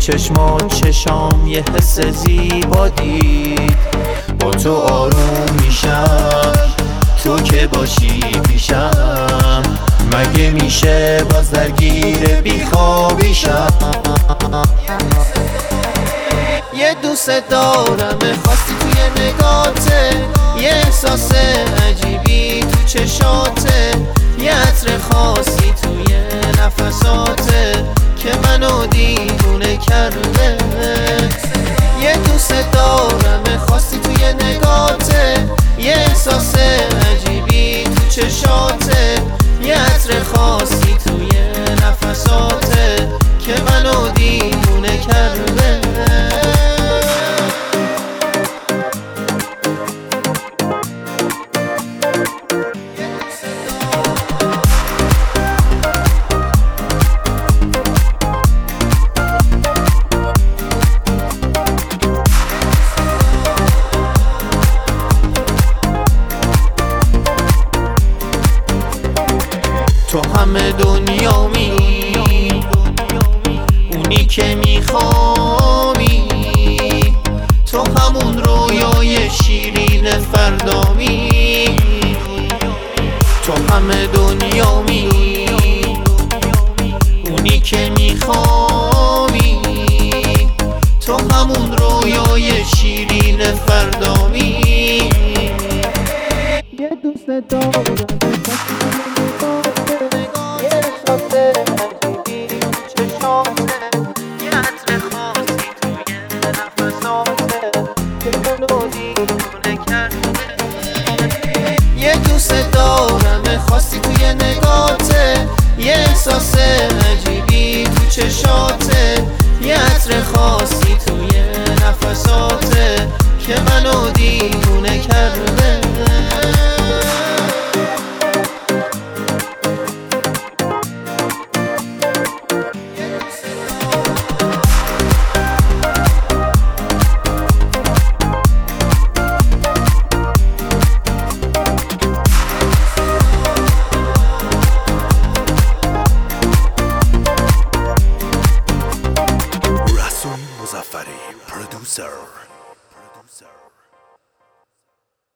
چشمات چشام یه حس زیبا دید. با تو آروم میشم تو که باشی پیشم، مگه میشه باز درگیر بیخوابیشم. یه دوست دارم خواستی توی نگاته، یه احساس عجیبی تو چشاته، یه عطر خاصی توی نفساته که منو دیوونه کرده. یه دوست دارم خواستی توی نگاته، یه احساس عجیبی تو چشاته، یه عطر خاصی توی نفساته که منو دیوونه کرده. تو همه دنیامی، اونی که میخوامی، تو همون رویای شیرین فردامی. تو همه دنیامی، اونی که میخوامی، تو همون رویای شیرین فردامی. یه دوست دارم یه دوست دارم خواستی توی نگاته، یه احساس عجیبی تو چشاته، یه عطر خاصی توی نفساته که منو دیوونه کرده. Producer.